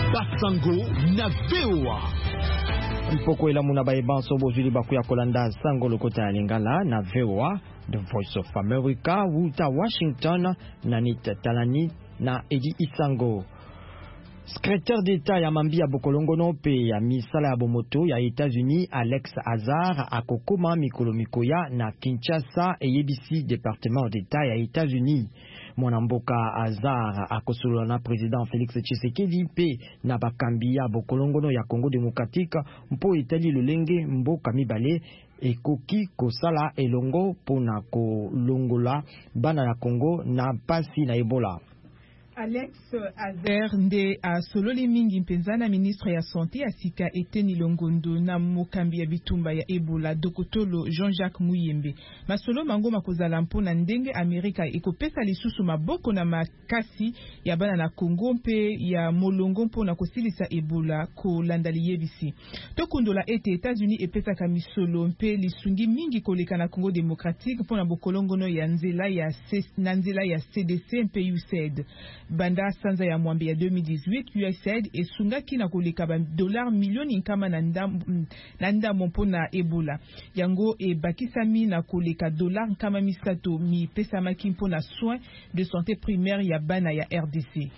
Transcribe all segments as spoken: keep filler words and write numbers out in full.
Basango na V O A. Mpoko ela muna baeban sobo zuli baku ya kolanda sango lokota ya lingala na V O A, The Voice of America, Wuta Washington, Nanit Talani na Edi Isango. Secrétaire d'État ya mambi ya bokolongono pe ya misala ya bomoto ya États-Unis Alex Azar akokoma mikolo mikoya na Kinshasa e yebisi département d'État ya États-Unis. Mwanamboka Azar akosolola na président Félix Tshisekedi pe na bakambi ya bokolongono ya Congo démocratique mpo etali lolenge mboka mibale ekoki kosala elongo pona kolongola bana ya Congo na pasi na Ebola. Alex Azar nde a sololi mingi mpenzana ministre ya santé ya sika eteni longondo na mokambi ya bitumba ya Ebola dokotolo Jean-Jacques Muyembe. Masolo mango makozala mpona ndenge Amerika ekopesa lisusu maboko na makasi ya bana na Congo mpe ya molongo mpona kosilisa Ebola ko landali yebisi. Tokundola ete États-Unis epesaka misolo mpe lisungi mingi koleka na Congo démocratique mpona bokolongono ya nzela ya na nzela ya C D C mpe U S A I D. Banda sanza ya mwambi ya deux mille dix-huit, U S A I D esungaki na koleka ba dollars milioni nkama na ndambo na ndambo mpona Ebola. Yango e bakisami na koleka dollars nkama misato mi pesamaki mpona soins de santé primaire ya bana ya R D C.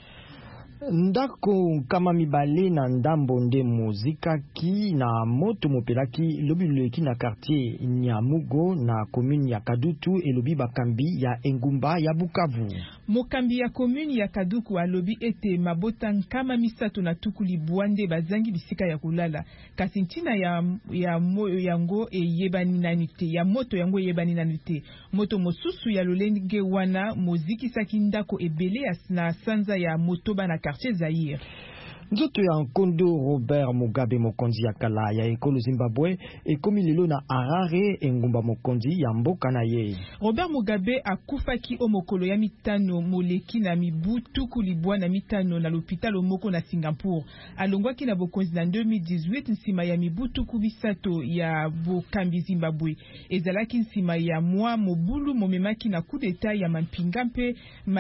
Ndako kama mibale na ndambo nde muzika ki na moto mopelaki lobi na quartier Nyamugo na commune ya Kadutu elobi bakambi ya engumba ya Bukavu. Mokambi ya commune ya Kaduku alobi ete mabota nkama misato na tukuli bwande bazangi bisika ya kulala. Kasi ntina ya ya moyo yango e yebani nanite ya moto yango yebani nanite. Moto mosusu ya lolenge wana moziki saki ndako ebele na sanza ya motoba na quartier Zaire. Nzoto ya Nkondo Robert Mugabe mokonzi ya kala ya ekolo Zimbabwe ekomi lelo na Harare engumba mokonzi ya mboka na ye. Robert Mugabe akufaki o mokolo ya mitano moleki na mibutu kulibwa na mitano na l'hôpital moko na Singapore. Alongwaki na bokonzi na deux mille dix-huit nsima ya mibutu kubisato ya bokambi Zimbabwe. Ezalaki nsima ya mwa mobulu momemaki na coup d'état ya mampinga mpe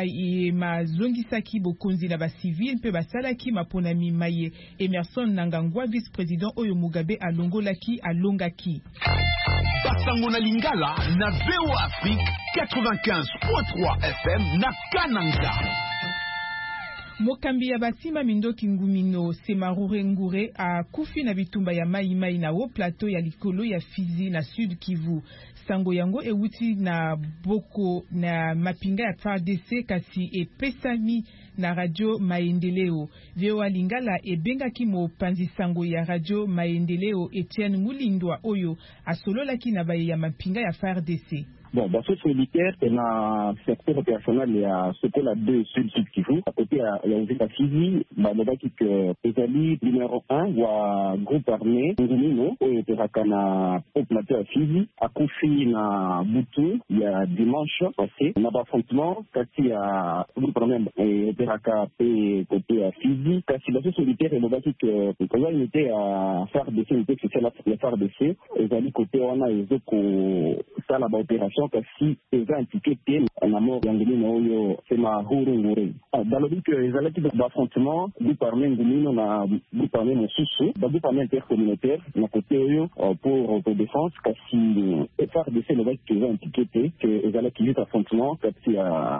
mazongisaki bokonzi na ba civil mpe basalaki mapona Maye Emerson Nangangwa vice-président Oyo Mugabe alongolaki alongaki. Basango na Lingala na V O A Afrique quatre-vingt-quinze point trois F M na Kananga. Mokambi ya batima mindoki ngumino Semarure Ngure a kufi na bitumba ya mai mai na wo plateau ya likolo ya Fizi na Sud Kivu. Sango yango ewuti na boko na mapinga ya F A R D C kasi e pesami na radio Maendeleo. V O A Lingala ebengaki mopanzi sango ya radio Maendeleo Etienne Ngulindwa oyo asololaki na baye ya mapinga ya F A R D C. Bon, bah, ce solitaire, c'est un secteur opérationnel, il y a ce qu'on a deux sud sud Kivu. À côté, il y a Ouzeka Fizi, bah, il y a qui que Ezali numéro un, ou à groupe armé, Ngumino, où il y a au plateau à Fizi, à Koufi, na Boutou, il y a dimanche passé, on a affrontement, kasi il y a groupe armé, et Peraka, côté à Fizi, kasi bah, ce solitaire, il y a qui que, quand il était à F A R D C, il était c'est la F A R D C, Ezali côté, on a les autres, ça là-bas opération. Kasi eza antiquité na mort yangumino oyo sema huru ngure dans le but que les alaki d'affrontement du parmi ngumino na du parmi mosusu du parmi intercommunautaire na côté oyo pour pour défense kasi F A R D C le bec eza antiquité que les alaki d'affrontement kasi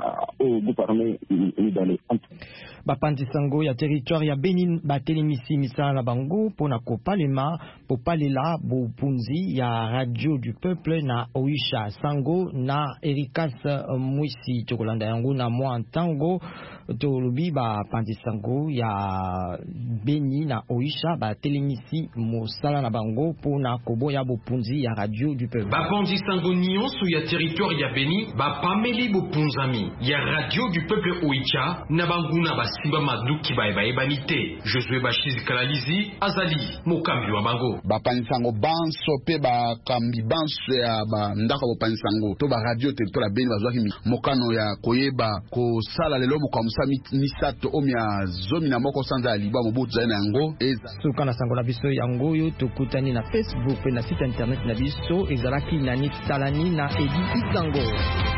au du parmi idale bapanzi sango ya territoire ya Benin batelemisi misala na bango pona kopalema popalela bopunzi ya radio du peuple na Oisha sango na Erikas Mwisi chokolanda yango na mwa ntango tolubi ba panzi sango ya Beni na Oisha ba telemisi mosala na bango pona koboya bopunzi ya radio du peuple. Ba panzi sango nyonso ya territoire ya Beni ba pameli bopunzami ya radio du peuple Oicha na banguna basimba maduki ba eba ebanite. Josué Bashizi Kalalizi azali mokambi wa bango. Ba panzi sango banso pe ba kambi banso ya ba ndaka bo panzi sango to ba radio territoire ya Beni bazwaki mokano ya koyeba ko sala lelo mo kamsa misato omia zomi na moko sanza liba mobutu za yango eza suka na sango na biso yango yo tukutani na Facebook na site internet na biso ezalaki na Nitalani na Edi Isango.